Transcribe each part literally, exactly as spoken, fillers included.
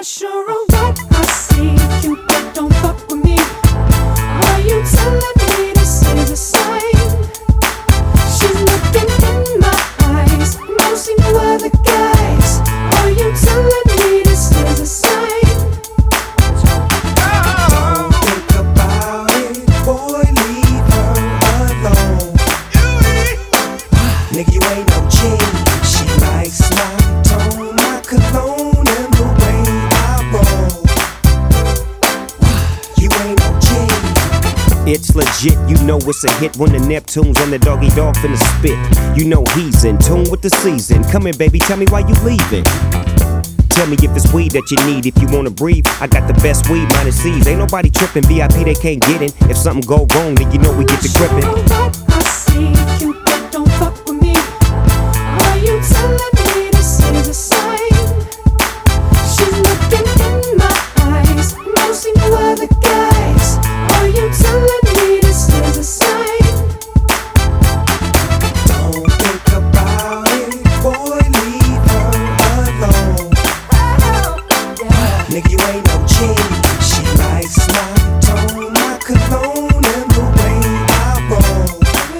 not sure of what I see. Cupid, don't fuck with me. Are you telling me this is a sign? She's looking in my eyes, no see no other guys. Are you telling me this is a sign? Don't think about it, boy, leave her alone. Nigga, you ain't no G. She likes my tone, my cologne, and the way I roll. You ain't no G. It's legit, you know it's a hit when the Neptunes and the doggy dog finna spit. You know he's in tune with the season. Come here, baby, tell me why you leaving. Tell me if it's weed that you need, if you wanna breathe. I got the best weed, minus C's. Ain't nobody tripping, V I P they can't get in. If something go wrong, then you know we get to gripping. Sure what I see, Cupid, don't fuck with me. Are you telling me this is a sign? She's looking in my eyes, no see no other guys. Are you telling me this is a sign? Don't think about it, boy, leave her alone. Nigga, you ain't no G. She likes my tone, my cologne, and the way I roll.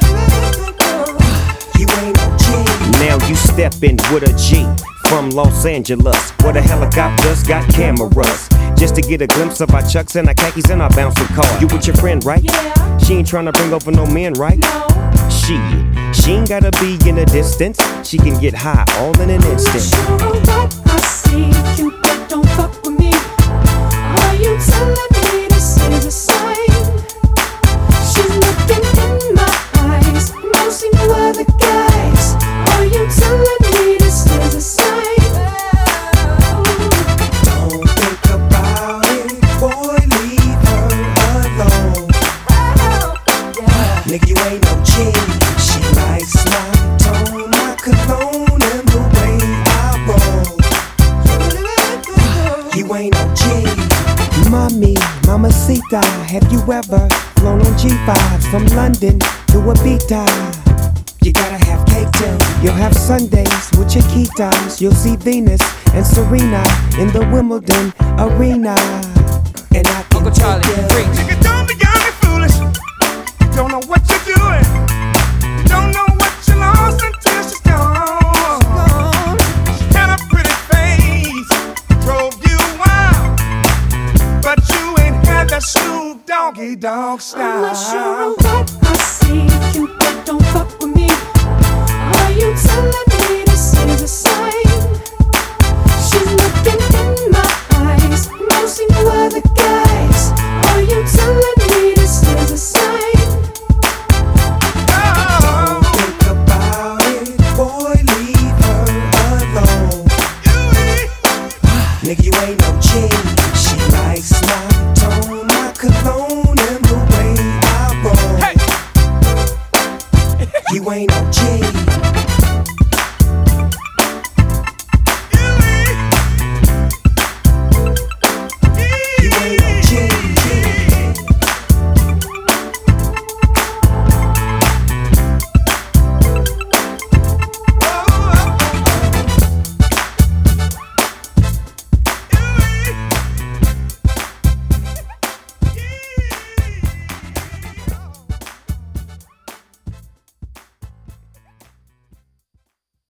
You ain't no G. Now you steppin' with a G from Los Angeles, where the helicopters got cameras, just to get a glimpse of our chucks and our khakis and our bouncing car. You with your friend, right? Yeah. She ain't tryna bring over no men, right? No. She, she ain't gotta be in the distance. She can get high all in an I'm not instant. sure of what I see, Cupid, don't fuck with me. Are you telling me this is a sign? She's looking in my eyes, no see no other guys. Are you telling me this is a sign? Don't think about it, boy, leave her alone. Nigga, you ain't no G. She likes my tone, my cologne, and the way I roll. You ain't no G. Mommy, mamacita, have you ever flown on G fives from London to Ibiza? You gotta have cake too. You'll have Sundays with Chiquitas. You'll see Venus and Serena in the Wimbledon arena. And I can Uncle Charlie, take you. preach. Nigga, don't be young and foolish. You don't know what you're doing. You don't know what you lost until she's gone. She had a pretty face, drove you wild, but you ain't had that Snoop Doggy Dogg style. I'm not sure of what I see, Cupid, don't fuck with me. Are you telling me this is a sign? She's looking in my eyes, no see no other guys. Are you telling me this is a sign? Don't think about it, boy, leave her alone. Nigga, you ain't no G.